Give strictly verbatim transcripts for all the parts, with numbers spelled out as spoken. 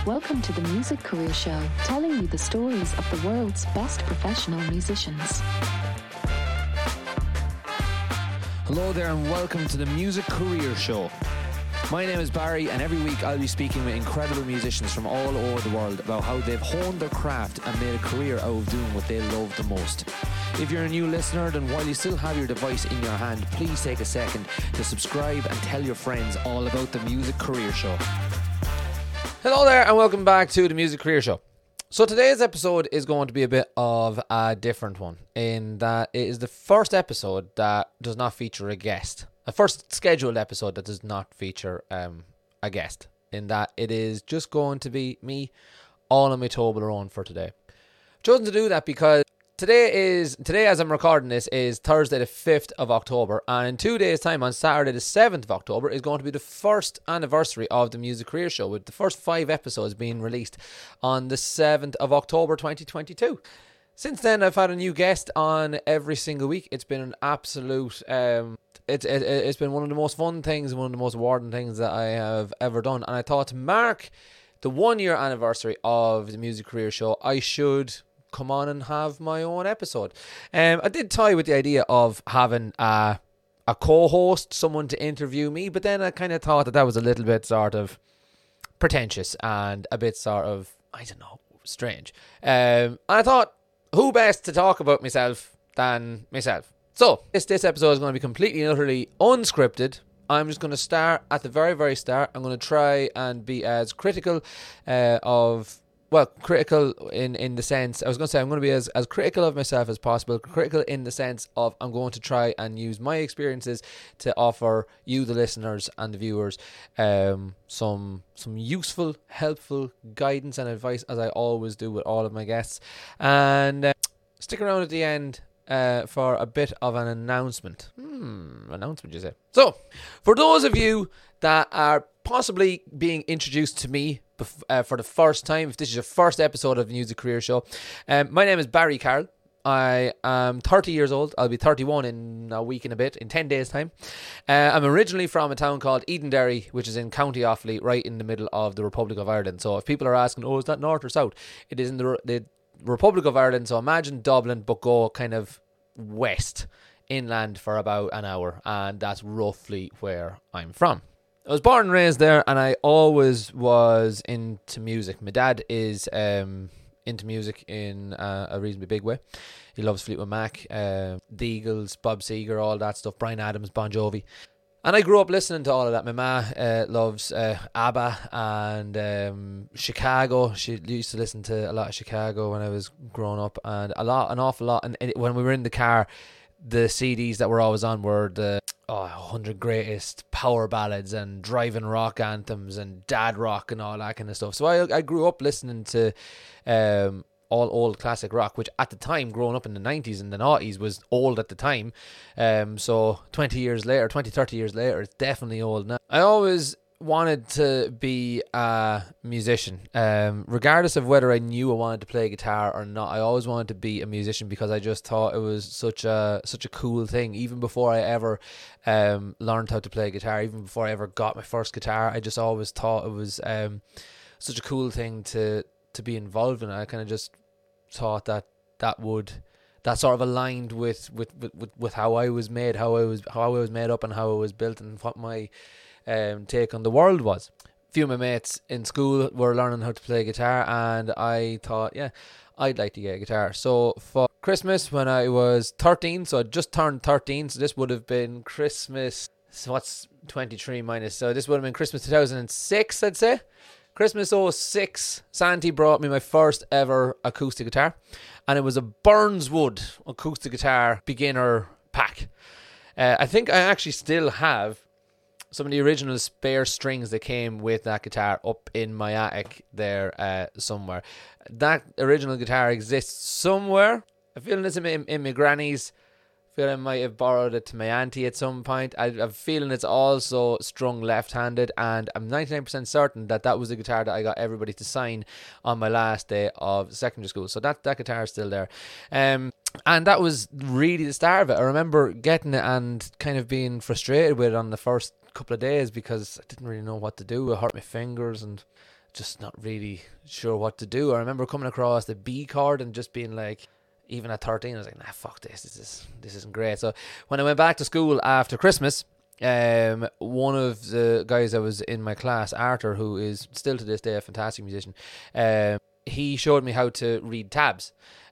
Welcome to the Music Career Show, telling you the stories of the world's best professional musicians. Hello there and welcome to the Music Career Show. My name is Barry and every week I'll be speaking with incredible musicians from all over the world about how they've honed their craft and made a career out of doing what they love the most. If you're a new listener, then while you still have your device in your hand, please take a second to subscribe and tell your friends all about the Music Career Show. Hello there and welcome back to the Music Career Show. So today's episode is going to be a bit of a different one in that it is the first episode that does not feature a guest. A first scheduled episode that does not feature um, a guest, in that it is just going to be me all on my Toblerone for today. I've chosen to do that because Today is today as I'm recording this is Thursday the fifth of October, and in two days time on Saturday the seventh of October is going to be the first anniversary of the Music Career Show, with the first five episodes being released on the seventh of October twenty twenty-two. Since then I've had a new guest on every single week. It's been an absolute um it's it, it's been one of the most fun things and one of the most rewarding things that I have ever done, and I thought to mark the one year anniversary of the Music Career Show I should come on and have my own episode. Um, I did toy with the idea of having a, a co-host, someone to interview me, but then I kind of thought that that was a little bit sort of pretentious and a bit sort of, I don't know, strange. Um, and I thought, who best to talk about myself than myself? So, this, this episode is going to be completely and utterly unscripted. I'm just going to start at the very, very start. I'm going to try and be as critical uh, of Well, critical in, in the sense, I was going to say I'm going to be as, as critical of myself as possible, critical in the sense of I'm going to try and use my experiences to offer you, the listeners and the viewers, um, some some useful, helpful guidance and advice, as I always do with all of my guests. And uh, stick around at the end uh, for a bit of an announcement. Hmm, announcement, you say? So, for those of you that are possibly being introduced to me Uh, for the first time, if this is your first episode of the Music Career Show, um, my name is Barry Carroll. I am thirty years old. I'll be thirty-one in a week and a bit, in ten days time. uh, I'm originally from a town called Edenderry, which is in County Offaly, right in the middle of the Republic of Ireland. So if people are asking, oh, is that north or south, it is in the, the Republic of Ireland. So imagine Dublin, but go kind of west inland for about an hour, and that's roughly where I'm from. I was born and raised there, and I always was into music. My dad is um, into music in uh, a reasonably big way. He loves Fleetwood Mac, uh, the Eagles, Bob Seger, all that stuff, Bryan Adams, Bon Jovi. And I grew up listening to all of that. My ma uh, loves uh, ABBA and um, Chicago. She used to listen to a lot of Chicago when I was growing up, and a lot, an awful lot. And it, when we were in the car, the C Ds that were always on were the oh, one hundred greatest power ballads and driving rock anthems and dad rock and all that kind of stuff. So I I grew up listening to um, all old classic rock, which at the time, growing up in the nineties and the noughties, was old at the time. Um, so twenty years later, twenty, thirty years later, it's definitely old now. I always wanted to be a musician, um, regardless of whether I knew I wanted to play guitar or not. I always wanted to be a musician because I just thought it was such a such a cool thing. Even before I ever um, learned how to play guitar, even before I ever got my first guitar, I just always thought it was um, such a cool thing to to be involved in. I kind of just thought that that would that sort of aligned with with, with, with how I was made, how I was how I was made up, and how I was built, and what my Um, take on the world was. A few of my mates in school were learning how to play guitar, and I thought, yeah, I'd like to get a guitar. So for Christmas, when I was thirteen, so I just turned thirteen, so this would have been Christmas, so what's twenty-three minus, so this would have been Christmas two thousand six, I'd say. Christmas oh six, Santi brought me my first ever acoustic guitar, and it was a Burnswood acoustic guitar beginner pack. Uh, I think I actually still have some of the original spare strings that came with that guitar up in my attic there uh, somewhere. That original guitar exists somewhere. I feel it's in, in, in my granny's. I feel I might have borrowed it to my auntie at some point. I, I'm feeling it's also strung left-handed, and I'm ninety-nine percent certain that that was the guitar that I got everybody to sign on my last day of secondary school. So that, that guitar is still there. Um, and that was really the start of it. I remember getting it and kind of being frustrated with it on the first couple of days because I didn't really know what to do. It hurt my fingers and just not really sure what to do. I remember coming across the B chord and just being like, even at thirteen, I was like, nah, fuck this. This is this isn't great. So when I went back to school after Christmas, um, one of the guys that was in my class, Arthur, who is still to this day a fantastic musician, um, he showed me how to read tabs,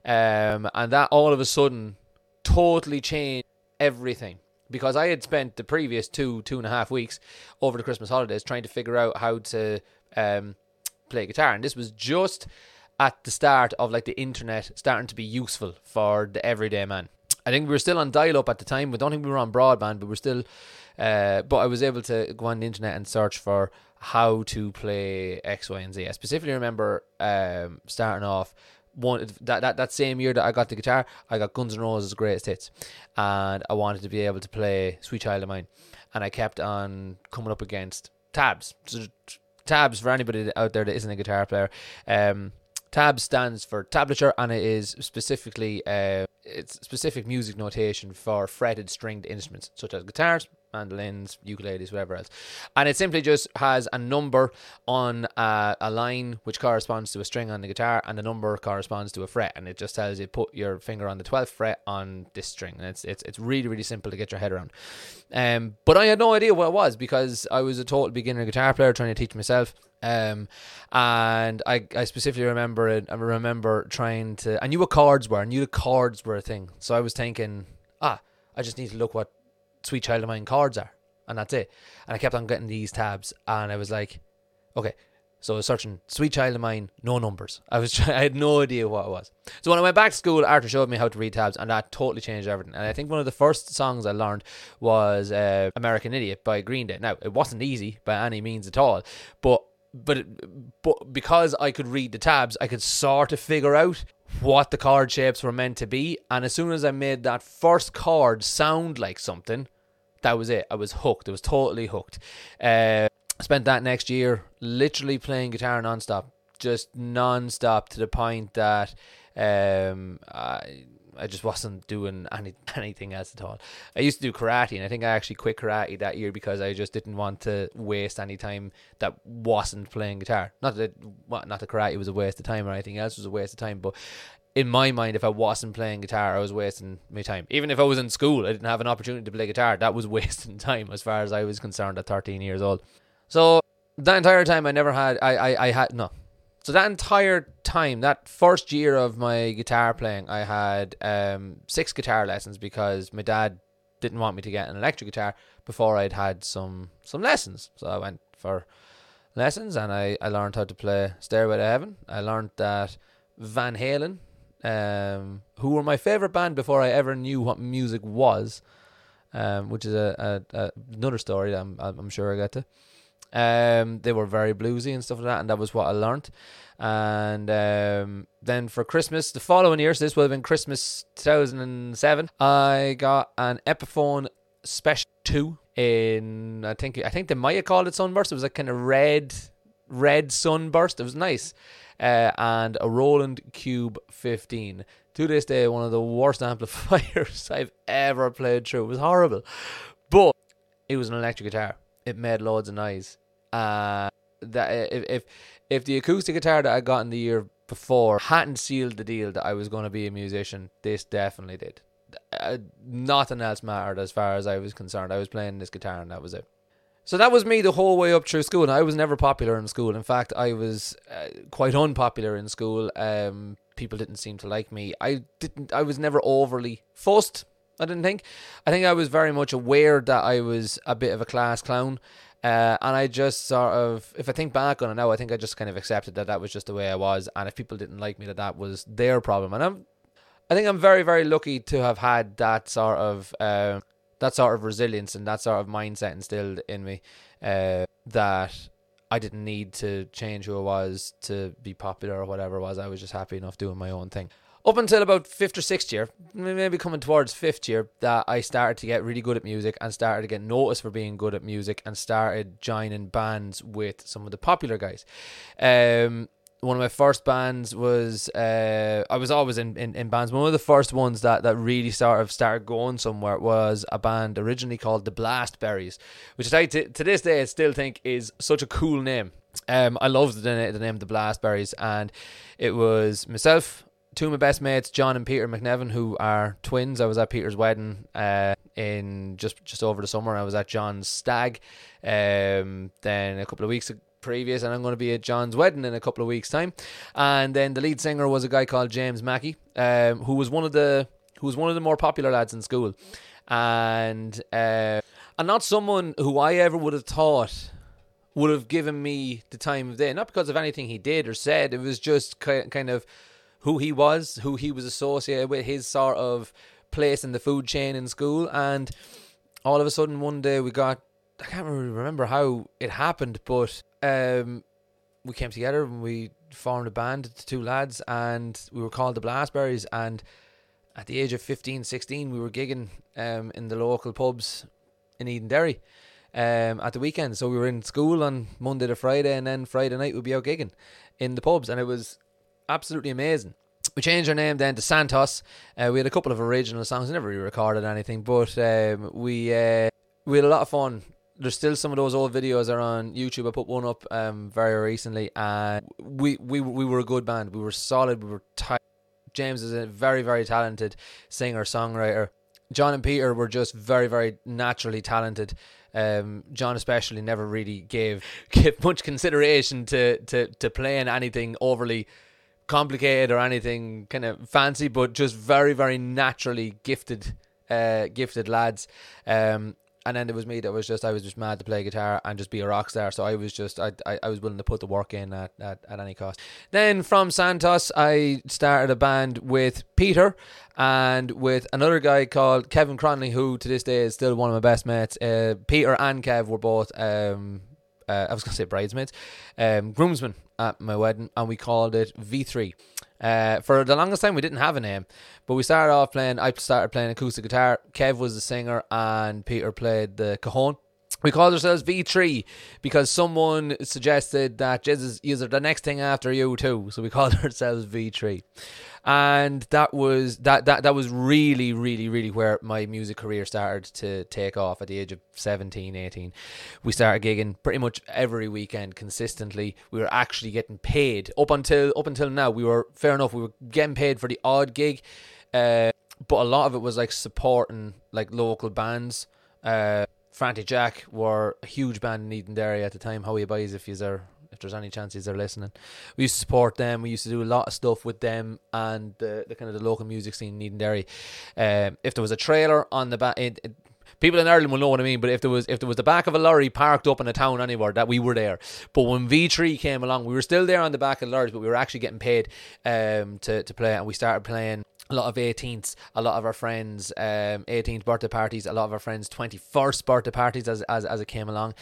um, and that all of a sudden totally changed everything. Because I had spent the previous two, two and a half weeks over the Christmas holidays trying to figure out how to um, play guitar. And this was just at the start of like the internet starting to be useful for the everyday man. I think we were still on dial-up at the time. We don't think we were on broadband, but we're still... Uh, but I was able to go on the internet and search for how to play X, Y, and Z. I specifically remember um, starting off... One that, that that same year that I got the guitar, I got Guns N' Roses' Greatest Hits, and I wanted to be able to play Sweet Child of Mine, and I kept on coming up against tabs. So tabs, for anybody out there that isn't a guitar player, um, tabs stands for tablature, and it is specifically uh, it's specific music notation for fretted stringed instruments such as guitars, mandolins, ukuleles, whatever else. And it simply just has a number on a, a line which corresponds to a string on the guitar, and the number corresponds to a fret, and it just tells you put your finger on the twelfth fret on this string. And it's it's it's really really simple to get your head around. Um, but I had no idea what it was because I was a total beginner guitar player trying to teach myself. Um, and I, I specifically remember it. I remember trying to. I knew what chords were. I knew the chords were a thing. So I was thinking, ah, I just need to look what Sweet Child of Mine chords are, and that's it. And I kept on getting these tabs, and I was like, okay. So I was searching Sweet Child of Mine, no numbers. I was trying, I had no idea what it was. So when I went back to school, Arthur showed me how to read tabs, and that totally changed everything. And I think one of the first songs I learned was uh, American Idiot by Green Day. Now, it wasn't easy by any means at all, but but it, but because I could read the tabs, I could sort of figure out what the chord shapes were meant to be. And as soon as I made that first chord sound like something, that was it. I was hooked. I was totally hooked. Uh, spent that next year literally playing guitar non-stop, just non-stop, to the point that um, I, I just wasn't doing any anything else at all. I used to do karate, and I think I actually quit karate that year because I just didn't want to waste any time that wasn't playing guitar. Not that not that karate was a waste of time or anything else was a waste of time, but in my mind, if I wasn't playing guitar, I was wasting my time. Even if I was in school, I didn't have an opportunity to play guitar, that was wasting time as far as I was concerned at thirteen years old. So that entire time I never had, I, I, I had, no. So that entire time, that first year of my guitar playing, I had um, six guitar lessons because my dad didn't want me to get an electric guitar before I'd had some, some lessons. So I went for lessons, and I, I learned how to play Stairway to Heaven. I learned that Van Halen, um, who were my favourite band before I ever knew what music was, um, which is a, a, a another story that I'm, I'm sure I get to. Um, they were very bluesy and stuff like that, and that was what I learnt. And um, then for Christmas the following year, so this would have been Christmas two thousand seven, I got an Epiphone Special two in, I think I think they might have called it Sunburst. It was like kind of red red sunburst. It was nice. Uh, and a Roland Cube fifteen. To this day, one of the worst amplifiers I've ever played through. It was horrible, but it was an electric guitar. It made loads of noise. Uh, that if, if if the acoustic guitar that I got in the year before hadn't sealed the deal that I was going to be a musician, this definitely did. Uh, nothing else mattered as far as I was concerned. I was playing this guitar, and that was it. So that was me the whole way up through school. And I was never popular in school. In fact, I was uh, quite unpopular in school. Um, people didn't seem to like me. I didn't. I was never overly fussed, I didn't think. I think I was very much aware that I was a bit of a class clown. Uh, and I just sort of, if I think back on it now, I think I just kind of accepted that that was just the way I was. And if people didn't like me, that that was their problem. And I'm, I think I'm very, very lucky to have had that sort of, uh, that sort of resilience and that sort of mindset instilled in me, uh, that I didn't need to change who I was to be popular or whatever it was. I was just happy enough doing my own thing. Up until about fifth or sixth year, maybe coming towards fifth year, that I started to get really good at music and started to get noticed for being good at music and started joining bands with some of the popular guys. Um, one of my first bands was, uh, I was always in, in, in bands. One of the first ones that, that really sort of started going somewhere was a band originally called the Blastberries, which I, to, to this day I still think is such a cool name. Um, I loved the, the name The Blastberries, and it was myself, two of my best mates, John and Peter McNevin, who are twins. I was at Peter's wedding uh, in just just over the summer. I was at John's stag um, then a couple of weeks previous, and I'm going to be at John's wedding in a couple of weeks' time. And then the lead singer was a guy called James Mackey, um, who was one of the who was one of the more popular lads in school, and uh, and not someone who I ever would have thought would have given me the time of day. Not because of anything he did or said. It was just kind of who he was, who he was associated with, his sort of place in the food chain in school. And all of a sudden one day we got, I can't really remember how it happened, but um, we came together and we formed a band, the two lads, and we were called the Blastberries. And at the age of fifteen, sixteen, we were gigging um, in the local pubs in Edenderry um, at the weekend. So we were in school on Monday to Friday, and then Friday night we'd be out gigging in the pubs, and it was absolutely amazing. We changed our name then to Santos. Uh, we had a couple of original songs. Never really recorded anything, but um, we uh, we had a lot of fun. There's still some of those old videos are on YouTube. I put one up um, very recently, and we, we we were a good band. We were solid. We were tight. James is a very, very talented singer songwriter. John and Peter were just very, very naturally talented. Um, John especially never really gave gave much consideration to to to playing anything overly complicated or anything kind of fancy, but just very, very naturally gifted, uh, gifted lads. Um, and then it was me that was just, I was just mad to play guitar and just be a rock star. So I was just, I I, I was willing to put the work in at, at, at any cost. Then from Santos, I started a band with Peter and with another guy called Kevin Cronley, who to this day is still one of my best mates. Uh, Peter and Kev were both, um, uh, I was going to say bridesmaids, um, groomsmen at my wedding, and we called it V three. Uh, for the longest time we didn't have a name, but we started off playing, I started playing acoustic guitar, Kev was the singer, and Peter played the cajon. We called ourselves V three because someone suggested that Jesus, you're the next thing after you too, so we called ourselves V three. And that was that, that that was really, really, really where my music career started to take off at the age of seventeen, eighteen. We started gigging pretty much every weekend consistently. We were actually getting paid up until up until now. We were, fair enough, we were getting paid for the odd gig, uh, but a lot of it was like supporting like local bands. Uh, Frantic Jack were a huge band in Edenderry at the time. Howie Boys, if you are if there's any chances they're listening. We used to support them. We used to do a lot of stuff with them and the, the kind of the local music scene in Edenderry. Um, if there was a trailer on the back, people in Ireland will know what I mean. But if there was if there was the back of a lorry parked up in a town anywhere, that we were there. But when V three came along, we were still there on the back of the lorries, but we were actually getting paid um, to to play, and we started playing a lot of eighteenths, a lot of our friends' um, eighteenth birthday parties, a lot of our friends' twenty-first birthday parties as as as it came along.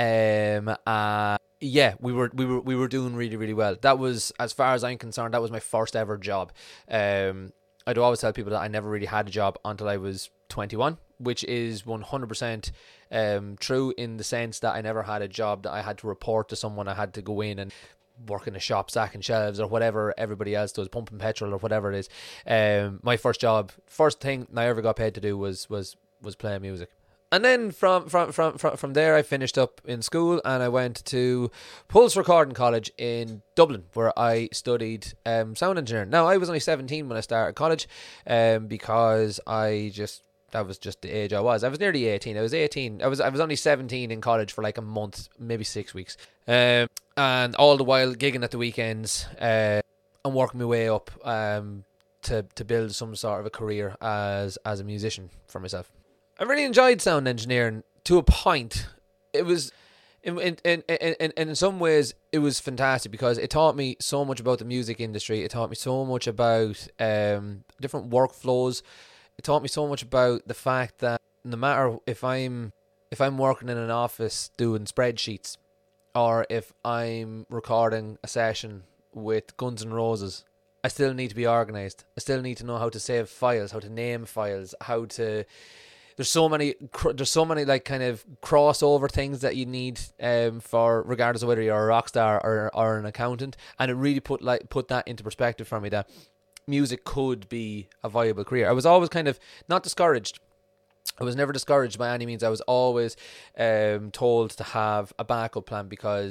Um, uh, yeah, we were we were we were doing really, really well. That was, as far as I'm concerned, that was my first ever job. Um, I do always tell people that I never really had a job until I was twenty-one, which is one hundred percent um true, in the sense that I never had a job that I had to report to someone. I had to go in and work in a shop sacking shelves or whatever everybody else does, pumping petrol or whatever it is. Um, my first job, first thing I ever got paid to do was was was playing music. And then from from from from, from there I finished up in school and I went to Pulse Recording College in Dublin, where I studied um, sound engineering. Now, I was only seventeen when I started college, um, because I just that was just the age I was. I was nearly eighteen. I was eighteen. I was I was only seventeen in college for like a month, maybe six weeks. Um, and all the while gigging at the weekends, uh, and working my way up um, to to build some sort of a career as as a musician for myself. I really enjoyed sound engineering to a point. It was, in in, in in in some ways, it was fantastic because it taught me so much about the music industry. It taught me so much about um, different workflows. It taught me so much about the fact that no matter if I'm if I'm working in an office doing spreadsheets, or if I'm recording a session with Guns N' Roses, I still need to be organised. I still need to know how to save files, how to name files, how to... There's so many, there's so many like kind of crossover things that you need um, for, regardless of whether you're a rock star or or an accountant, and it really put like put that into perspective for me that music could be a viable career. I was always kind of not discouraged. I was never discouraged by any means. I was always um, told to have a backup plan because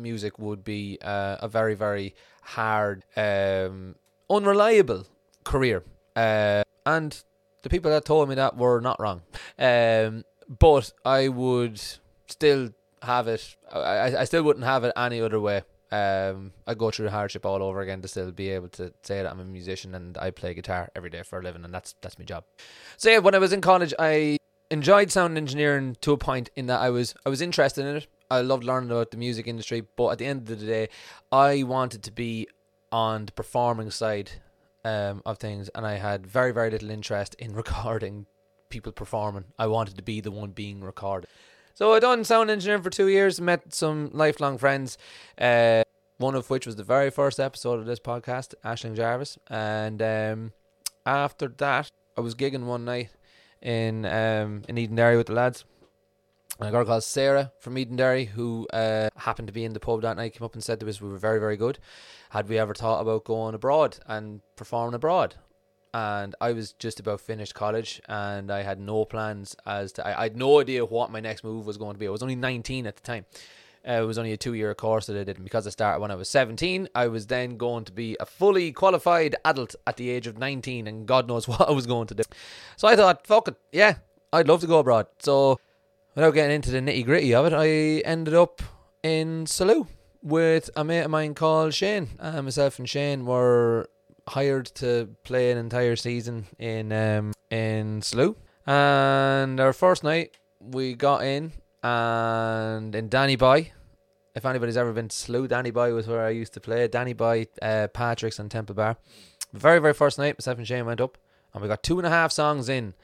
music would be uh, a very, very hard, um, unreliable career. Uh, and the people that told me that were not wrong. Um, but I would still have it, I, I still wouldn't have it any other way. Um, I go through the hardship all over again to still be able to say that I'm a musician and I play guitar every day for a living, and that's that's my job. So yeah, when I was in college, I enjoyed sound engineering to a point in that I was I was interested in it. I loved learning about the music industry, but at the end of the day, I wanted to be on the performing side um, of things, and I had very very little interest in recording people performing. I wanted to be the one being recorded. So I done sound engineering for two years, met some lifelong friends, uh, one of which was the very first episode of this podcast, Aisling Jarvis. And um, after that, I was gigging one night in um, in Edenderry with the lads. And a girl called Sarah from Edenderry, who uh, happened to be in the pub that night, came up and said to us we were very, very good. Had we ever thought about going abroad and performing abroad? And I was just about finished college, and I had no plans as to, I, I had no idea what my next move was going to be. I was only nineteen at the time. Uh, it was only a two-year course that I did, and because I started when I was seventeen, I was then going to be a fully qualified adult at the age of nineteen, and God knows what I was going to do. So I thought, fuck it, yeah, I'd love to go abroad. So without getting into the nitty-gritty of it, I ended up in Salou with a mate of mine called Shane. Uh, myself and Shane were hired to play an entire season in um in Salou, and our first night we got in, and in Danny Boy, if anybody's ever been to Salou, Danny Boy was where I used to play. Danny Boy, uh, Patrick's and Temple Bar. The very very first night, myself and Shane went up, and we got two and a half songs in,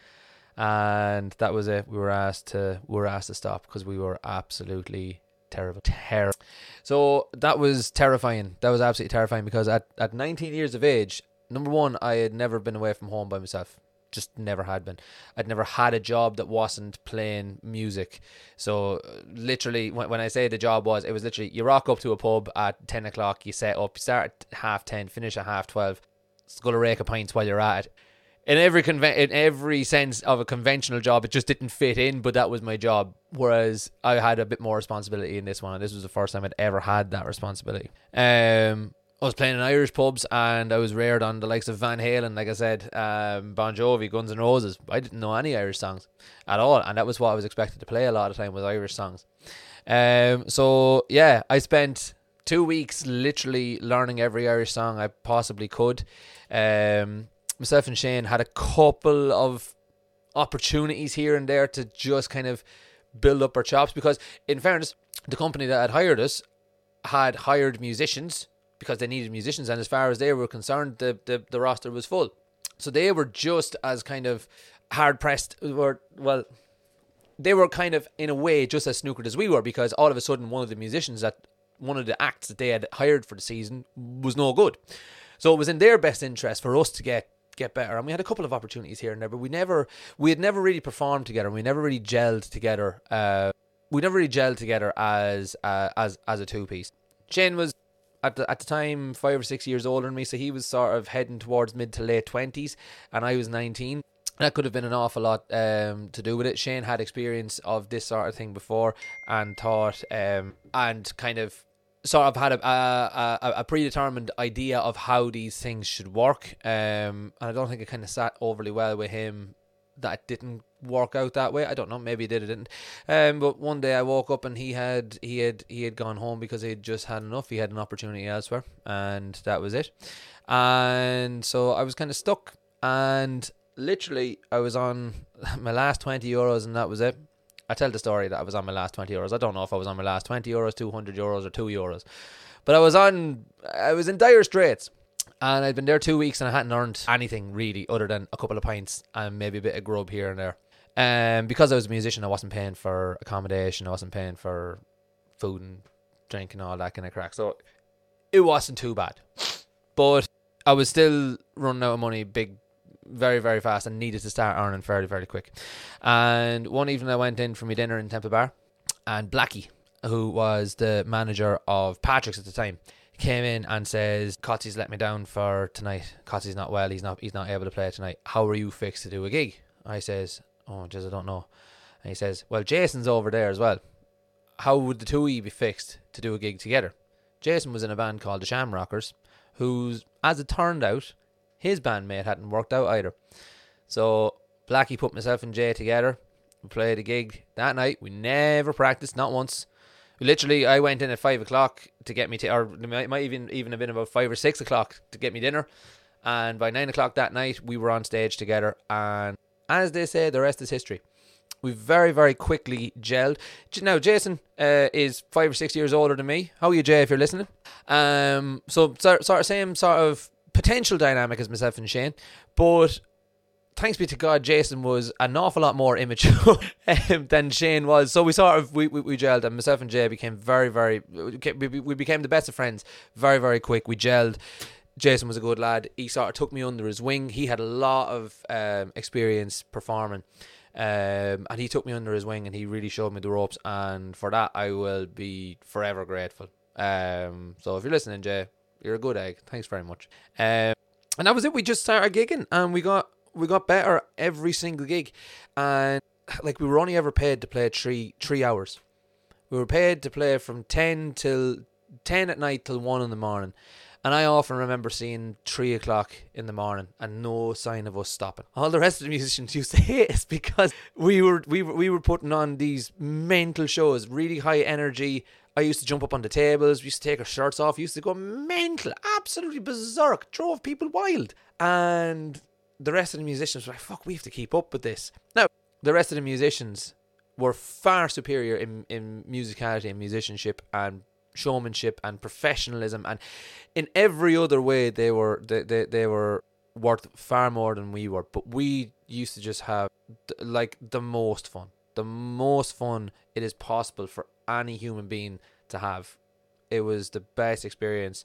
and that was it. We were asked to we were asked to stop because we were absolutely terrible terrible so that was terrifying. That was absolutely terrifying, because at, at nineteen years of age, number one, I had never been away from home by myself. Just never had been. I'd never had a job that wasn't playing music. So literally, when, when I say the job was, it was literally you rock up to a pub at ten o'clock, you set up, you start at half ten, finish at half twelve, scull a rake of pints while you're at it. In every conven- in every sense of a conventional job, it just didn't fit in, but that was my job. Whereas I had a bit more responsibility in this one, and this was the first time I'd ever had that responsibility. Um, I was playing in Irish pubs, and I was reared on the likes of Van Halen, like I said, um, Bon Jovi, Guns N' Roses. I didn't know any Irish songs at all, and that was what I was expected to play a lot of the time, was Irish songs. Um, so yeah, I spent two weeks literally learning every Irish song I possibly could. Um... Myself and Shane had a couple of opportunities here and there to just kind of build up our chops, because in fairness, the company that had hired us had hired musicians because they needed musicians, and as far as they were concerned, the, the, the roster was full. So they were just as kind of hard pressed, or well, they were kind of in a way just as snookered as we were, because all of a sudden one of the musicians that one of the acts that they had hired for the season was no good. So it was in their best interest for us to get get better, and we had a couple of opportunities here and there, but we never we had never really performed together, and we never really gelled together uh we never really gelled together as uh, as as a two-piece. Shane was at the, at the time five or six years older than me, so he was sort of heading towards mid to late twenties, and I was nineteen. That could have been an awful lot um, to do with it. Shane had experience of this sort of thing before, and thought um, and kind of sort of had a, a, a, a predetermined idea of how these things should work, um, and I don't think it kind of sat overly well with him that it didn't work out that way. I don't know, maybe it did, it didn't. Um, but one day I woke up and he had he had he had gone home because he had just had enough. He had an opportunity elsewhere, and that was it. And so I was kind of stuck, and literally I was on my last twenty euros, and that was it. I tell the story that I was on my last twenty euros. I don't know if I was on my last twenty euros, two hundred euros, or two euros. But I was on, I was in dire straits. And I'd been there two weeks and I hadn't earned anything really other than a couple of pints and maybe a bit of grub here and there. Um, because I was a musician, I wasn't paying for accommodation. I wasn't paying for food and drink and all that kind of crack. So it wasn't too bad. But I was still running out of money big very very fast and needed to start earning fairly very quick. And one evening I went in for my dinner in Temple Bar, and Blackie, who was the manager of Patrick's at the time, came in and says, Cotsy's let me down for tonight. Cotsy's not well, he's not he's not able to play tonight. How are you fixed to do a gig? I says, oh jeez, I don't know. And he says, well, Jason's over there as well. how would the two of you be fixed to do a gig together? Jason was in a band called the Shamrockers, who's, as it turned out, his bandmate hadn't worked out either. So Blackie put myself and Jay together. We played a gig that night. We never practiced, not once. Literally, I went in at five o'clock to get me to, or it might, might even even have been about five or six o'clock to get me dinner. And by nine o'clock that night, we were on stage together. And as they say, the rest is history. We very, very quickly gelled. Now, Jason uh, is five or six years older than me. How are you, Jay, if you're listening? Um, so, sort, sort of same sort of potential dynamic as myself and Shane. But thanks be to God, Jason was an awful lot more immature um, than Shane was. So we sort of, we, we, we gelled, and myself and Jay became very, very, we, we became the best of friends very, very quick. We gelled. Jason was a good lad. He sort of took me under his wing. He had a lot of um, experience performing. Um, and he took me under his wing and he really showed me the ropes, and for that I will be forever grateful. Um, so if you're listening, Jay, you're a good egg. Thanks very much. Um, and that was it. We just started gigging and we got we got better every single gig, and like we were only ever paid to play three three hours. We were paid to play from ten till ten at night till one in the morning. And I often remember seeing three o'clock in the morning and no sign of us stopping. All the rest of the musicians used to hate us because we were we were we were putting on these mental shows, really high energy. I used to jump up on the tables. We used to take our shirts off. We used to go mental, absolutely berserk, drove people wild. And the rest of the musicians were like, "Fuck, we have to keep up with this." Now, the rest of the musicians were far superior in in musicality and musicianship and showmanship and professionalism, and in every other way they were they, they, they were worth far more than we were. But we used to just have like the most fun the most fun it is possible for any human being to have. It was the best experience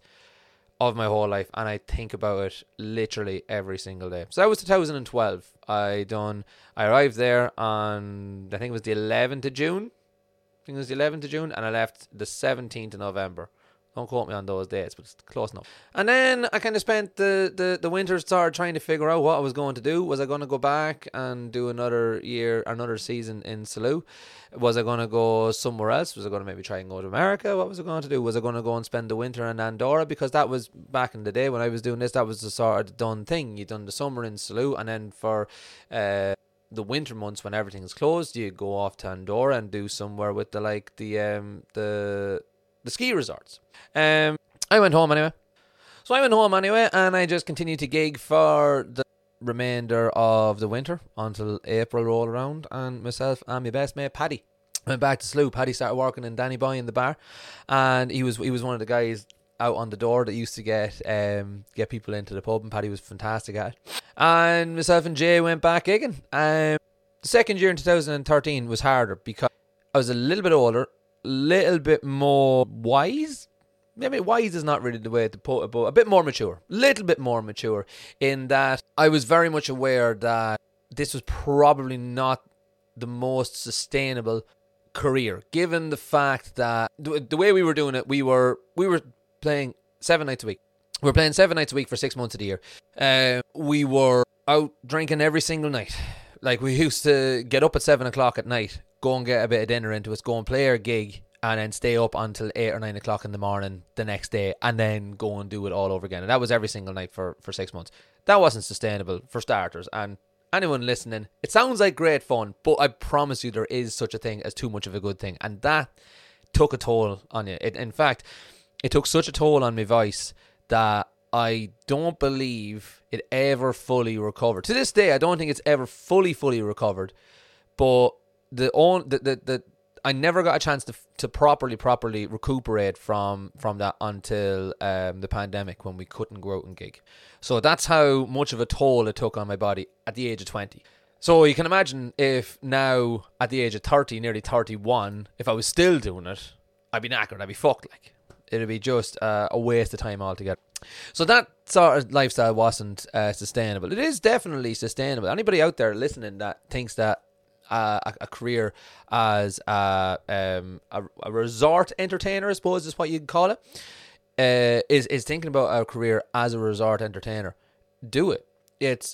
of my whole life, and I think about it literally every single day. So that was two thousand twelve. I done I arrived there on, I think it was the eleventh of June. I think it was the eleventh of June, and I left the seventeenth of November. Don't quote me on those dates, but it's close enough. And then I kind of spent the, the, the winter started trying to figure out what I was going to do. Was I going to go back and do another year, another season in Salou? Was I going to go somewhere else? Was I going to maybe try and go to America? What was I going to do? Was I going to go and spend the winter in Andorra? Because that was, back in the day when I was doing this, that was the sort of done thing. You'd done the summer in Salou, and then for Uh, the winter months when everything's closed, you go off to Andorra and do somewhere with the like the um the the ski resorts. Um, I went home anyway. So I went home anyway, and I just continued to gig for the remainder of the winter until April rolled around, and myself and my best mate Paddy went back to Salou. Paddy started working in Danny Boy in the bar, and he was he was one of the guys out on the door that used to get um get people into the pub, and Paddy was fantastic at it. And myself and Jay went back gigging. Um, the second year in two thousand thirteen was harder because I was a little bit older, little bit more wise. Maybe wise is not really the way to put it, but a bit more mature, little bit more mature in that I was very much aware that this was probably not the most sustainable career, given the fact that the, the way we were doing it, we were we were playing seven nights a week. We were playing seven nights a week for six months of the year. Uh, we were out drinking every single night. Like, we used to get up at seven o'clock at night, go and get a bit of dinner into us, go and play our gig, and then stay up until eight or nine o'clock in the morning the next day, and then go and do it all over again. And that was every single night for, for six months. That wasn't sustainable, for starters. And anyone listening, it sounds like great fun, but I promise you there is such a thing as too much of a good thing. And that took a toll on you. It, in fact, it took such a toll on my voice that I don't believe it ever fully recovered. To this day, I don't think it's ever fully, fully recovered. But the on the the, the I never got a chance to to properly, properly recuperate from from that until um, the pandemic, when we couldn't go out and gig. So that's how much of a toll it took on my body at the age of twenty. So you can imagine if now, at the age of thirty, nearly thirty-one, if I was still doing it, I'd be knackered, I'd be fucked. Like, it'd be just uh, a waste of time altogether. So that sort of lifestyle wasn't uh, sustainable. It is definitely sustainable. Anybody out there listening that thinks that uh, a, a career as a, um, a, a resort entertainer, I suppose is what you'd call it, uh, is, is thinking about a career as a resort entertainer, do it. It's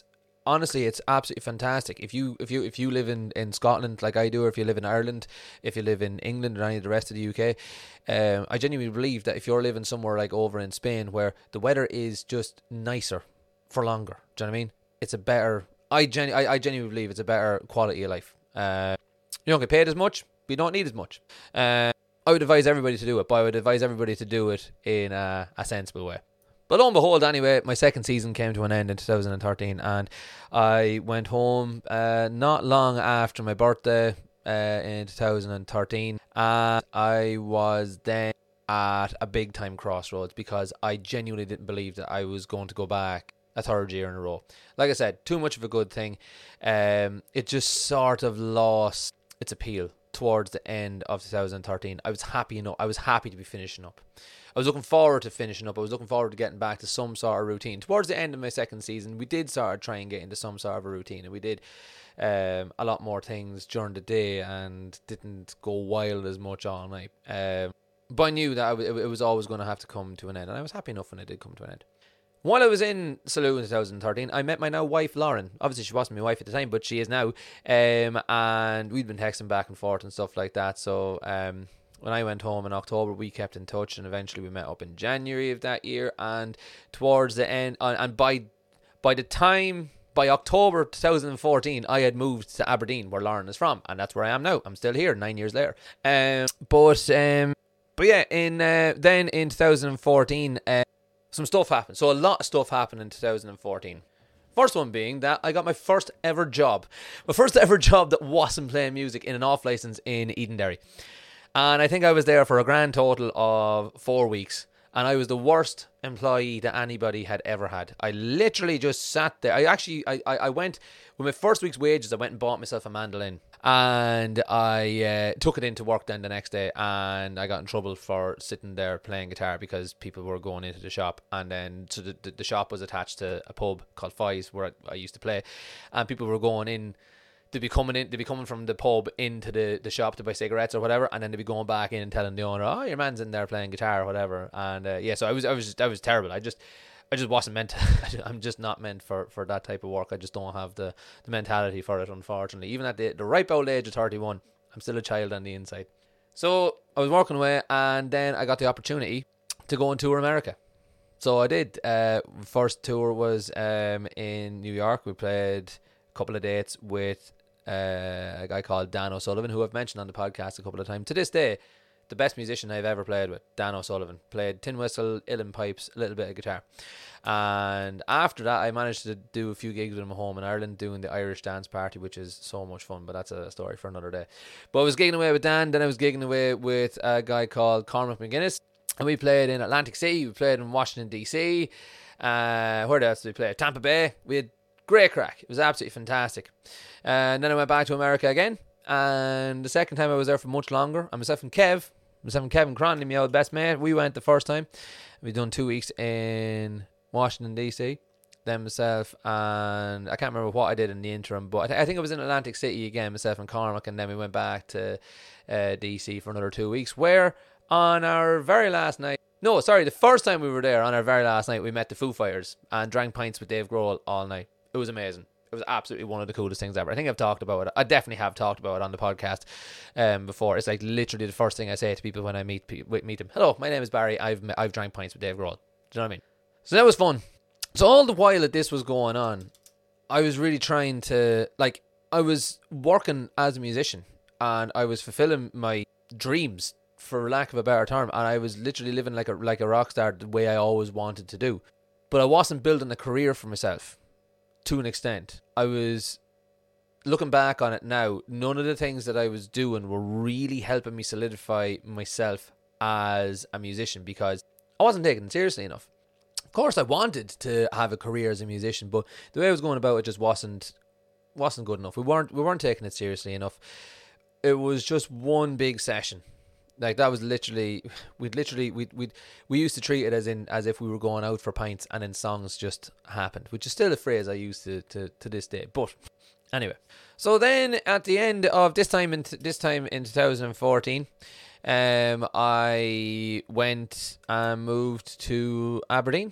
honestly, it's absolutely fantastic. If you if you if you live in, in Scotland like I do, or if you live in Ireland, if you live in England or any of the rest of the U K, um, I genuinely believe that if you're living somewhere like over in Spain where the weather is just nicer for longer, do you know what I mean? It's a better. I genu- I, I genuinely believe it's a better quality of life. Uh, you don't get paid as much, but you don't need as much. Uh, I would advise everybody to do it, but I would advise everybody to do it in a, a sensible way. But lo and behold, anyway, my second season came to an end in two thousand thirteen, and I went home uh, not long after my birthday uh, in two thousand thirteen, and I was then at a big time crossroads because I genuinely didn't believe that I was going to go back a third year in a row. Like I said, too much of a good thing. Um, it just sort of lost its appeal towards the end of two thousand thirteen. I was happy enough. I was happy to be finishing up. I was looking forward to finishing up. I was looking forward to getting back to some sort of routine. Towards the end of my second season, we did sort of try and get into some sort of a routine, and we did um, a lot more things during the day and didn't go wild as much all night. Um, but I knew that I w- it was always going to have to come to an end, and I was happy enough when it did come to an end. While I was in Salou in two thousand thirteen, I met my now wife, Lauren. Obviously, she wasn't my wife at the time, but she is now. Um, and we'd been texting back and forth and stuff like that. So um, when I went home in October, we kept in touch, and eventually we met up in January of that year. And towards the end, uh, and by by the time, by October two thousand fourteen, I had moved to Aberdeen, where Lauren is from, and that's where I am now. I'm still here, nine years later. Um, but um, but yeah, in uh, then in two thousand fourteen. Uh, Some stuff happened. So a lot of stuff happened in two thousand fourteen. First one being that I got my first ever job. My first ever job that wasn't playing music in an off license in Edenderry. And I think I was there for a grand total of four weeks. And I was the worst employee that anybody had ever had. I literally just sat there. I actually, I, I, I went, with my first week's wages, I went and bought myself a mandolin. And I uh, took it into work then the next day, and I got in trouble for sitting there playing guitar because people were going into the shop, and then so the, the, the shop was attached to a pub called Fives where I, I used to play, and people were going in, they'd be coming in, they'd be coming from the pub into the, the shop to buy cigarettes or whatever, and then they'd be going back in and telling the owner, oh, your man's in there playing guitar or whatever. And uh, yeah, so I was I was just, I was terrible. I just I just wasn't meant to. I'm just not meant for, for that type of work. I just don't have the, the mentality for it, unfortunately. Even at the, the ripe old age of thirty-one, I'm still a child on the inside. So I was working away, and then I got the opportunity to go and tour America. So I did. Uh, first tour was um, in New York. We played a couple of dates with uh, a guy called Dan O'Sullivan, who I've mentioned on the podcast a couple of times. To this day, the best musician I've ever played with, Dan O'Sullivan. Played tin whistle, uilleann pipes, a little bit of guitar. And after that, I managed to do a few gigs with him home in Ireland, doing the Irish dance party, which is so much fun, but that's a story for another day. But I was gigging away with Dan, then I was gigging away with a guy called Cormac McGuinness, and we played in Atlantic City, we played in Washington, D C. Uh, where else did we play? Tampa Bay. We had great crack. It was absolutely fantastic. Uh, and then I went back to America again, and the second time I was there for much longer. And myself and Kev, myself and Kevin Cronley, my old best mate, we went the first time. We done two weeks in Washington, D C. Then myself and I can't remember what I did in the interim, but I, th- I think it was in Atlantic City again, myself and Cormac, and then we went back to uh, D C for another two weeks, where on our very last night, no, sorry, the first time we were there, on our very last night, we met the Foo Fighters and drank pints with Dave Grohl all night. It was amazing. It was absolutely one of the coolest things ever. I think I've talked about it. I definitely have talked about it on the podcast um, before. It's like literally the first thing I say to people when I meet pe- meet them. Hello, my name is Barry. I've I've drank pints with Dave Grohl. Do you know what I mean? So that was fun. So all the while that this was going on, I was really trying to, like, I was working as a musician and I was fulfilling my dreams, for lack of a better term, and I was literally living like a like a rock star the way I always wanted to do. But I wasn't building a career for myself. To an extent, I was looking back on it now. None of the things that I was doing were really helping me solidify myself as a musician because I wasn't taking it seriously enough. Of course, I wanted to have a career as a musician, but the way I was going about it just wasn't wasn't good enough. We weren't we weren't taking it seriously enough. It was just one big session. Like, that was literally, we'd literally, we we we used to treat it as in as if we were going out for pints and then songs just happened, which is still a phrase I use to, to, to this day. But anyway, so then at the end of this time in this time in two thousand fourteen, um, I went and moved to Aberdeen,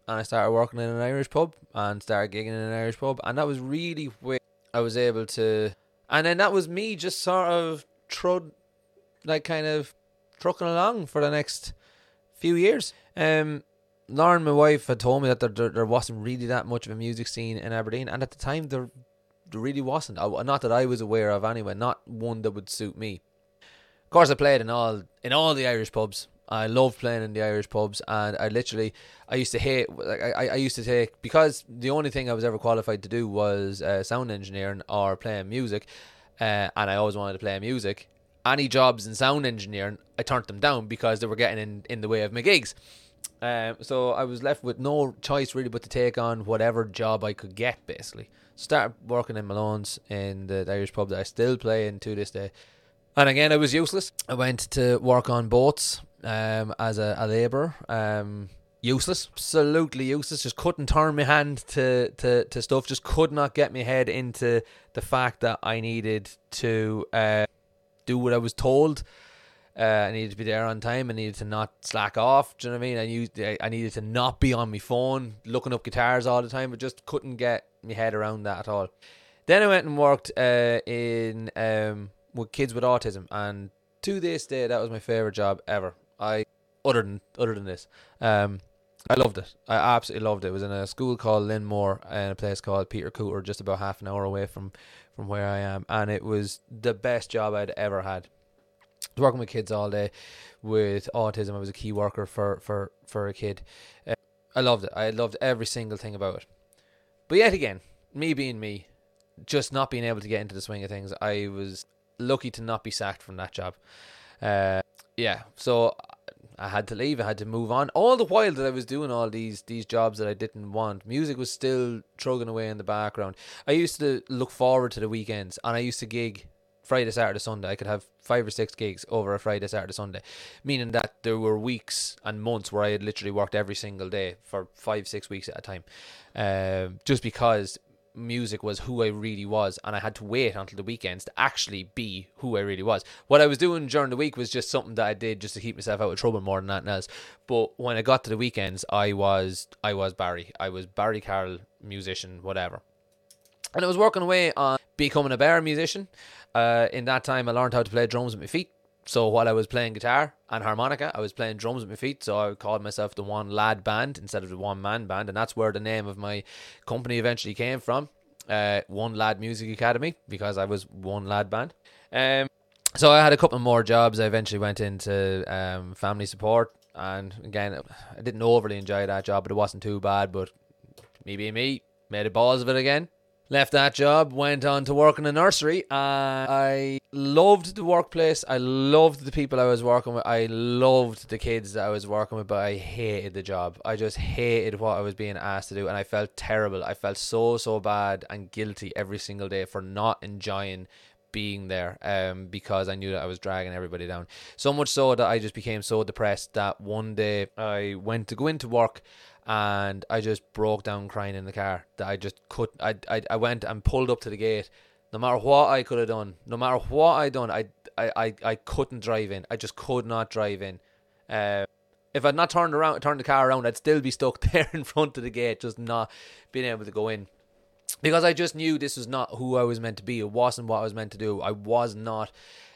and I started working in an Irish pub and started gigging in an Irish pub, and that was really where I was able to, and then that was me just sort of trud, like kind of trucking along for the next few years. Um, Lauren, my wife, had told me that there, there, there wasn't really that much of a music scene in Aberdeen, and at the time there, there really wasn't. I, not that I was aware of anyway, not one that would suit me. Of course, I played in all in all the Irish pubs. I loved playing in the Irish pubs, and I literally, I used to hate, like I, I used to take, because the only thing I was ever qualified to do was uh, sound engineering or playing music, uh, and I always wanted to play music. Any jobs in sound engineering, I turned them down because they were getting in, in the way of my gigs. Um, so I was left with no choice really but to take on whatever job I could get, basically. Started working in Malone's in the Irish pub that I still play in to this day. And again, I was useless. I went to work on boats um, as a, a labourer. Um, useless. Absolutely useless. Just couldn't turn my hand to, to, to stuff. Just could not get my head into the fact that I needed to uh, do what I was told. Uh, I needed to be there on time. I needed to not slack off. Do you know what I mean? I, used, I needed to not be on my phone looking up guitars all the time. I just couldn't get my head around that at all. Then I went and worked uh, in um, with kids with autism, and to this day, that was my favourite job ever. I other than other than this, um, I loved it. I absolutely loved it. It was in a school called Linmore and a place called Peter Cooter, just about half an hour away from from where I am, and it was the best job I'd ever had. I was working with kids all day with autism. I was a key worker for, for, for a kid. Uh, I loved it. I loved every single thing about it. But yet again, me being me, just not being able to get into the swing of things, I was lucky to not be sacked from that job. Uh, yeah, so I had to leave. I had to move on. All the while that I was doing all these these jobs that I didn't want, music was still trugging away in the background. I used to look forward to the weekends, and I used to gig Friday, Saturday, Sunday. I could have five or six gigs over a Friday, Saturday, Sunday, meaning that there were weeks and months where I had literally worked every single day for five, six weeks at a time, uh, just because music was who I really was, and I had to wait until the weekends to actually be who I really was. What I was doing during the week was just something that I did just to keep myself out of trouble more than anything else. But when I got to the weekends, I was I was Barry. I was Barry Carroll, musician, whatever. And I was working away on becoming a better musician. Uh, in that time, I learned how to play drums with my feet. So while I was playing guitar and harmonica, I was playing drums with my feet. So I called myself the One Lad Band instead of the One Man Band. And that's where the name of my company eventually came from. Uh, One Lad Music Academy, because I was One Lad Band. Um, so I had a couple more jobs. I eventually went into um, family support. And again, I didn't overly enjoy that job, but it wasn't too bad. But me being me, made a balls of it again. Left that job, went on to work in a nursery, and I loved the workplace. I loved the people I was working with. I loved the kids that I was working with, but I hated the job. I just hated what I was being asked to do, and I felt terrible. I felt so, so bad and guilty every single day for not enjoying being there, um, because I knew that I was dragging everybody down. So much so that I just became so depressed that one day I went to go into work, and I just broke down crying in the car. That I just couldn't. I, I, I went and pulled up to the gate. No matter what I could have done, no matter what I done, I, I, I, I couldn't drive in. I just could not drive in. Uh, if I'd not turned around, turned the car around, I'd still be stuck there in front of the gate, just not being able to go in. Because I just knew this was not who I was meant to be. It wasn't what I was meant to do. I was not.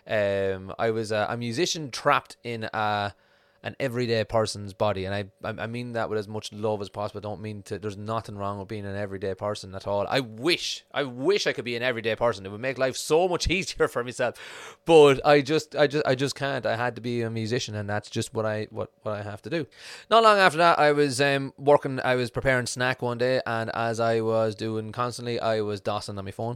Um, I was a, a musician trapped in a an everyday person's body, and I I mean that with as much love as possible. I don't mean to. There's nothing wrong with being an everyday person at all. I wish, I wish I could be an everyday person. It would make life so much easier for myself. But I just, I just, I just can't. I had to be a musician, and that's just what I, what, what I have to do. Not long after that, I was um working. I was preparing snack one day, and as I was doing constantly, I was dossing on my phone,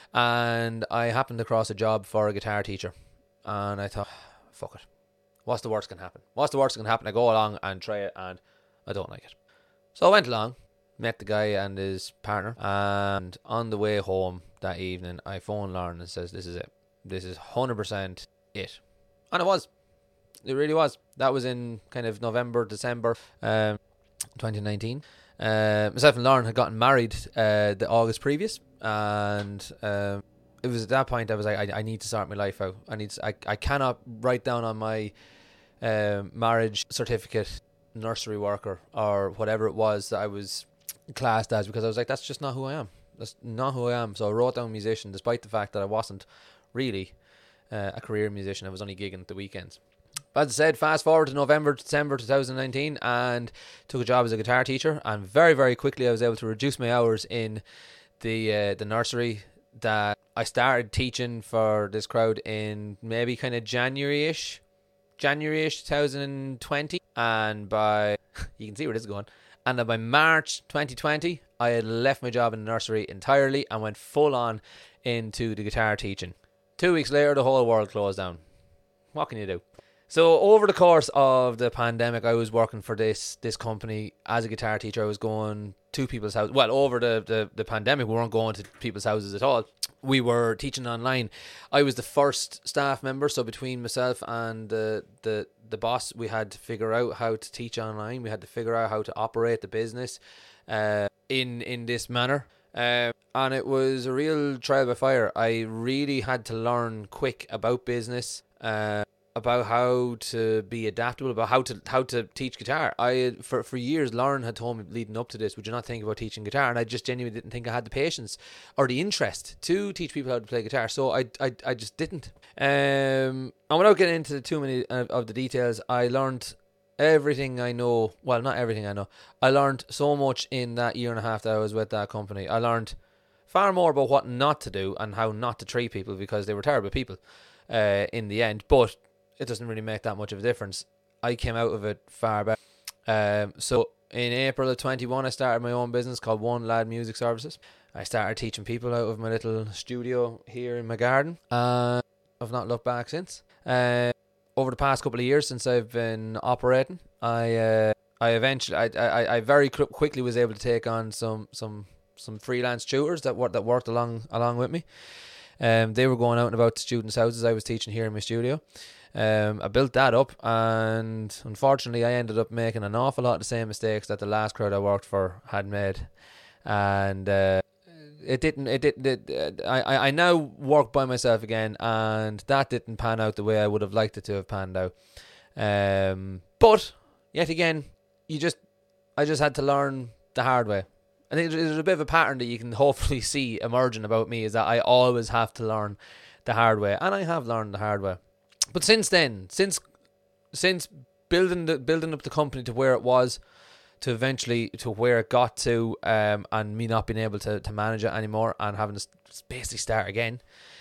and I happened across a job for a guitar teacher, and I thought, fuck it. What's the worst can happen? What's the worst can happen? I go along and try it, and I don't like it. So I went along, met the guy and his partner, and on the way home that evening, I phoned Lauren and says, this is it. This is one hundred percent it. And it was. It really was. That was in kind of November, December um, twenty nineteen. Uh, myself and Lauren had gotten married uh, the August previous, and um, it was at that point I was like, I, I need to sort my life out. I need to, I, I cannot write down on my um, marriage certificate nursery worker or whatever it was that I was classed as, because I was like, that's just not who I am. That's not who I am. So I wrote down musician, despite the fact that I wasn't really uh, a career musician. I was only gigging at the weekends. But as I said, fast forward to November, December twenty nineteen, and took a job as a guitar teacher. And very, very quickly, I was able to reduce my hours in the uh, the nursery. That I started teaching for this crowd in maybe kind of January-ish, January-ish twenty twenty. And by, you can see where this is going. And then by March twenty twenty, I had left my job in the nursery entirely and went full on into the guitar teaching. Two weeks later, the whole world closed down. What can you do? So over the course of the pandemic, I was working for this this company as a guitar teacher. I was going to people's houses. Well, over the, the, the pandemic, we weren't going to people's houses at all. We were teaching online. I was the first staff member, so between myself and the, the, the boss, we had to figure out how to teach online. We had to figure out how to operate the business uh, in, in this manner. Uh, and it was a real trial by fire. I really had to learn quick about business, uh, about how to be adaptable, about how to how to teach guitar. I for for years, Lauren had told me leading up to this, would you not think about teaching guitar? And I just genuinely didn't think I had the patience or the interest to teach people how to play guitar. So I I, I just didn't. Um, and without getting into too many of, of the details, I learned everything I know. Well, not everything I know. I learned so much in that year and a half that I was with that company. I learned far more about what not to do and how not to treat people, because they were terrible people uh, in the end. But it doesn't really make that much of a difference. I came out of it far better. Um, so in April of twenty-one, I started my own business called One Lad Music Services. I started teaching people out of my little studio here in my garden. And I've not looked back since. Uh, over the past couple of years since I've been operating, I uh, I eventually, I, I, I very quickly was able to take on some some some freelance tutors that worked that worked along along with me. Um, they were going out and about to students' houses. I was teaching here in my studio. Um, I built that up, and unfortunately I ended up making an awful lot of the same mistakes that the last crowd I worked for had made, and uh, it didn't it didn't it, I, I now work by myself again, and that didn't pan out the way I would have liked it to have panned out. Um, but yet again, you just I just had to learn the hard way. I think there's a bit of a pattern that you can hopefully see emerging about me, is that I always have to learn the hard way, and I have learned the hard way. But since then, since since building the building up the company to where it was, to eventually to where it got to, um, and me not being able to, to manage it anymore and having to basically start again,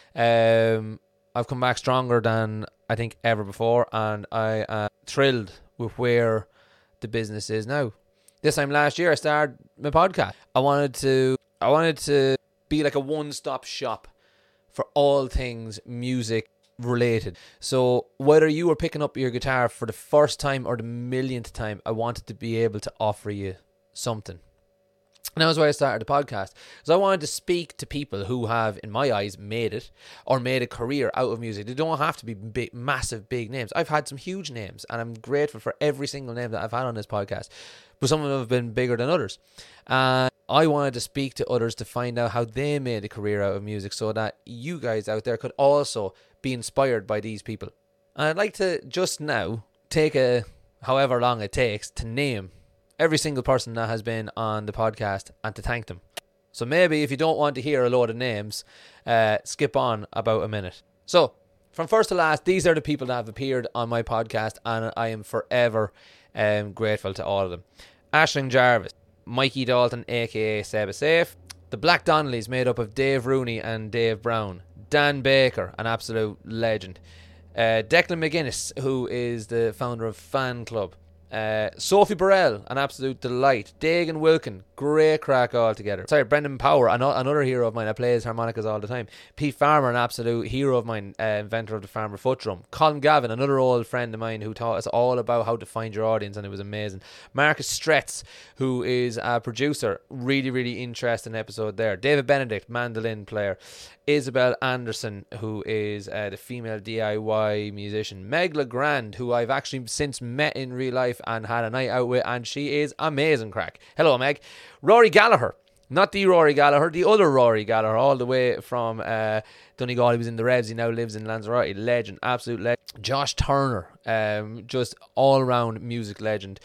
um, I've come back stronger than I think ever before, and I am thrilled with where the business is now. This time last year, I started my podcast. I wanted to I wanted to be like a one-stop shop for all things music related. So whether you were picking up your guitar for the first time or the millionth time, I wanted to be able to offer you something. And that was why I started the podcast, because I wanted to speak to people who have, in my eyes, made it or made a career out of music. They don't have to be big, massive, big names. I've had some huge names, and I'm grateful for every single name that I've had on this podcast, but some of them have been bigger than others. And I wanted to speak to others to find out how they made a career out of music, so that you guys out there could also be inspired by these people. And I'd like to just now take a however long it takes to name every single person that has been on the podcast and to thank them. So maybe if you don't want to hear a load of names, uh, skip on about a minute. So from first to last, these are the people that have appeared on my podcast, and I am forever um, grateful to all of them. Aisling Jarvis, Mikey Dalton aka Seba Safe, the Black Donnellys made up of Dave Rooney and Dave Brown, Dan Baker, an absolute legend, uh, Declan McGuinness, who is the founder of Fan Club, uh, Sophie Burrell, an absolute delight, Dagan Wilkin, great crack altogether. Sorry, Brendan Power, an- another hero of mine. I play his harmonicas all the time. Pete Farmer, an absolute hero of mine, uh, inventor of the Farmer foot drum. Colin Gavin, another old friend of mine who taught us all about how to find your audience, and it was amazing. Marcus Stretz, who is a producer, really, really interesting episode there. David Benedict, mandolin player. Isabel Anderson, who is uh, the female D I Y musician. Meg LeGrand, who I've actually since met in real life and had a night out with, and she is amazing crack. Hello, Meg. Rory Gallagher, Not the Rory Gallagher, the other Rory Gallagher, all the way from uh, Donegal. He was in the Revs. He now lives in Lanzarote. Legend, absolute legend. Josh Turner, um, just all-round music legend.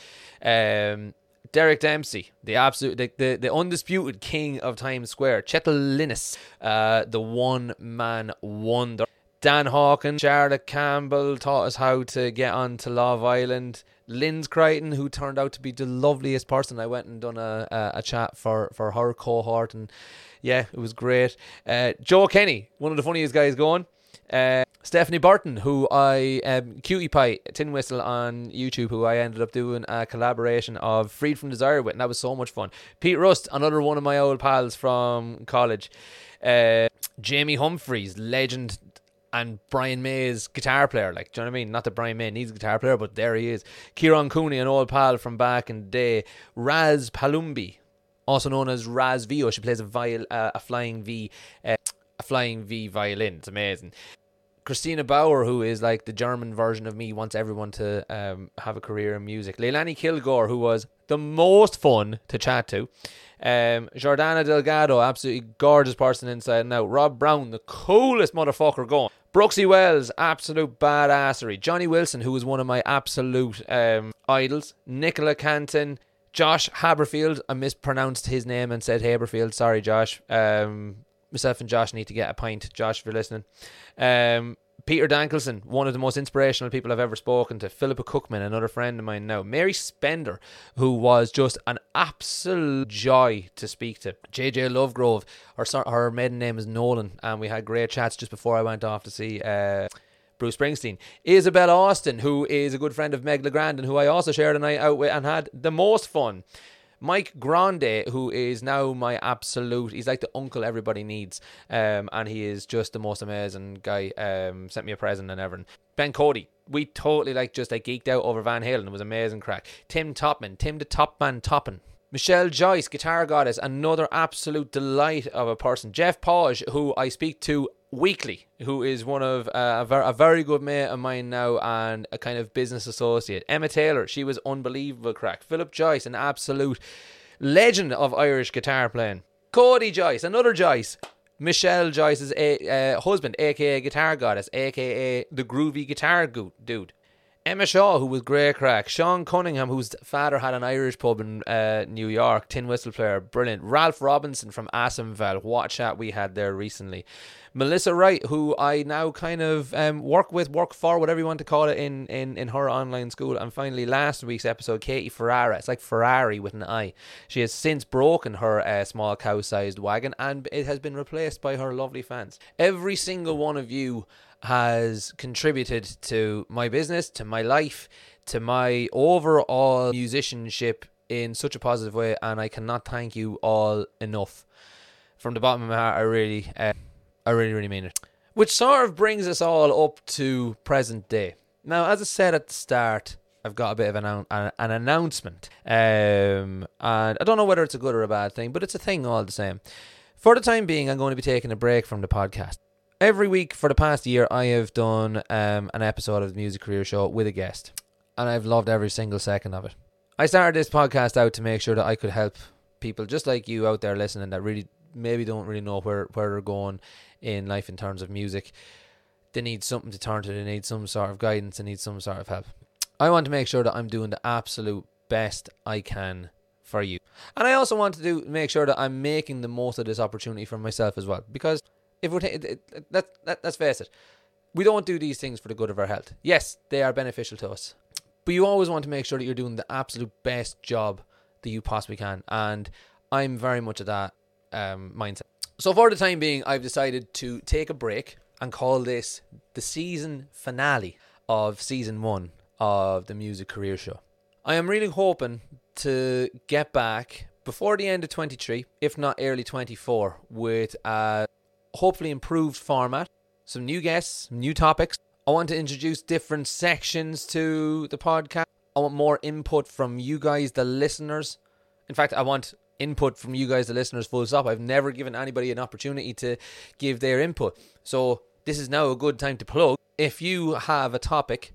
Um, Derek Dempsey, the absolute, the, the, the undisputed king of Times Square. Chetel Linus, uh, the one-man wonder. Dan Hawkins, Charlotte Campbell taught us how to get onto Love Island. Linz Crichton, who turned out to be the loveliest person. I went and done a a, a chat for, for her cohort, and yeah, it was great. Uh, Joe Kenny, one of the funniest guys going. Uh, Stephanie Burton, who I um, Cutie Pie Tin Whistle on YouTube, who I ended up doing a collaboration of Freed from Desire with, and that was so much fun. Pete Rust, another one of my old pals from college. Uh, Jamie Humphreys, legend. And Brian May's guitar player, like, do you know what I mean? Not that Brian May needs a guitar player, but there he is. Kieran Cooney, an old pal from back in the day. Raz Palumbi, also known as Raz Vio. She plays a viol, uh, a flying V, uh, a flying V violin. It's amazing. Christina Bauer, who is like the German version of me, wants everyone to um, have a career in music. Leilani Kilgore, who was the most fun to chat to. Um, Jordana Delgado, absolutely gorgeous person inside and out. Rob Brown, the coolest motherfucker going. Brooksy Wells, absolute badassery. Johnny Wilson, who was one of my absolute um, idols. Nicola Canton. Josh Haberfield, I mispronounced his name and said Haberfield. Sorry, Josh. Um, myself and Josh need to get a pint. Josh, if you're listening. Um, Peter Dankelson, one of the most inspirational people I've ever spoken to. Philippa Cookman, another friend of mine now. Mary Spender, who was just an absolute joy to speak to. J J Lovegrove, her, her maiden name is Nolan, and we had great chats just before I went off to see uh, Bruce Springsteen. Isabel Austin, who is a good friend of Meg LeGrand, and who I also shared a night out with and had the most fun. Mike Grande, who is now my absolute, he's like the uncle everybody needs, um, and he is just the most amazing guy. Um, sent me a present and everything. Ben Cody, we totally like just like geeked out over Van Halen. It was amazing crack. Tim Topman, Tim the Topman Toppin. Michelle Joyce, guitar goddess, another absolute delight of a person. Jeff Podge, who I speak to weekly, who is one of uh, a, ver- a very good mate of mine now and a kind of business associate. Emma Taylor, she was unbelievable crack. Philip Joyce, an absolute legend of Irish guitar playing. Cody Joyce, another Joyce. Michelle Joyce's a- uh, husband, aka Guitar Goddess, aka the groovy guitar go- dude. Emma Shaw, who was great crack. Sean Cunningham, whose father had an Irish pub in uh, New York. Tin whistle player, brilliant. Ralph Robinson from Assenval. What a chat we had there recently. Melissa Wright, who I now kind of um, work with, work for, whatever you want to call it, in, in, in her online school. And finally, last week's episode, Katie Ferrara. It's like Ferrari with an I. She has since broken her uh, small cow-sized wagon, and it has been replaced by her lovely fans. Every single one of you has contributed to my business, to my life, to my overall musicianship in such a positive way, and I cannot thank you all enough. From the bottom of my heart, I really, uh, I really, really mean it. Which sort of brings us all up to present day. Now, as I said at the start, I've got a bit of an, an, an announcement, um, and I don't know whether it's a good or a bad thing, but it's a thing all the same. For the time being, I'm going to be taking a break from the podcast. Every week for the past year, I have done um, an episode of the Music Career Show with a guest, and I've loved every single second of it. I started this podcast out to make sure that I could help people just like you out there listening that really maybe don't really know where, where they're going in life in terms of music. They need something to turn to, they need some sort of guidance, they need some sort of help. I want to make sure that I'm doing the absolute best I can for you. And I also want to do make sure that I'm making the most of this opportunity for myself as well, because If we're ta- let, let, let's face it, we don't do these things for the good of our health. Yes, they are beneficial to us, but you always want to make sure that you're doing the absolute best job that you possibly can, and I'm very much of that um, mindset. So for the time being, I've decided to take a break and call this the season finale of season one of the Music Career Show. I am really hoping to get back before the end of twenty-three, if not early twenty-four, with a hopefully improved format, some new guests, some new topics. I want to introduce different sections to the podcast. I want more input from you guys, the listeners. In fact, I want input from you guys, the listeners, full stop. I've never given anybody an opportunity to give their input. So this is now a good time to plug. If you have a topic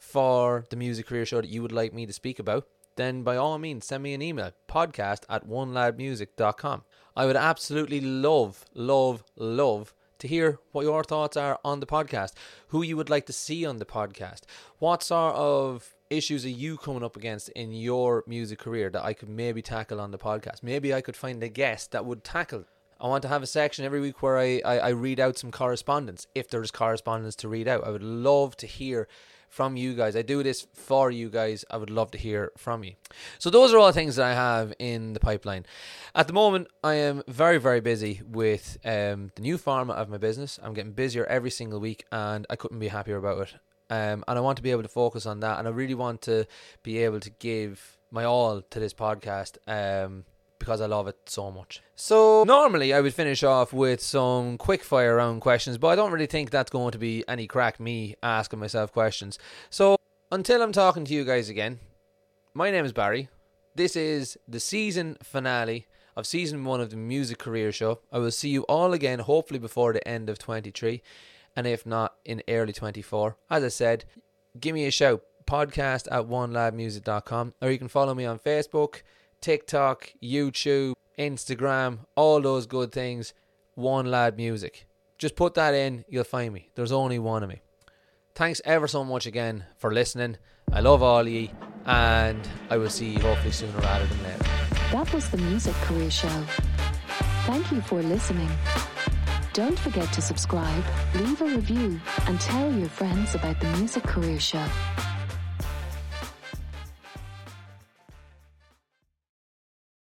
for the Music Career Show that you would like me to speak about, then by all means, send me an email, podcast at one lad music dot com. I would absolutely love, love, love to hear what your thoughts are on the podcast, who you would like to see on the podcast, what sort of issues are you coming up against in your music career that I could maybe tackle on the podcast. Maybe I could find a guest that would tackle. I want to have a section every week where I, I, I read out some correspondence, if there's correspondence to read out. I would love to hear from you guys. I do this for you guys. I would love to hear from you. So those are all things that I have in the pipeline. At the moment, I am very, very busy with um, the new format of my business. I'm getting busier every single week, and I couldn't be happier about it. Um, and I want to be able to focus on that, and I really want to be able to give my all to this podcast um, because I love it so much. So normally I would finish off with some quick fire round questions, but I don't really think that's going to be any crack me asking myself questions. So until I'm talking to you guys again, my name is Barry. This is the season finale of season one of the Music Career Show. I will see you all again, hopefully before the end of twenty-three. And if not, in early twenty-four. As I said, give me a shout. Podcast at one lad music dot com. Or you can follow me on Facebook, TikTok, YouTube, Instagram, all those good things. One Lad Music. Just put that in, you'll find me. There's only one of me. Thanks ever so much again for listening. I love all of you, and I will see you hopefully sooner rather than later. That was the Music Career Show. Thank you for listening. Don't forget to subscribe, leave a review, and tell your friends about the Music Career Show.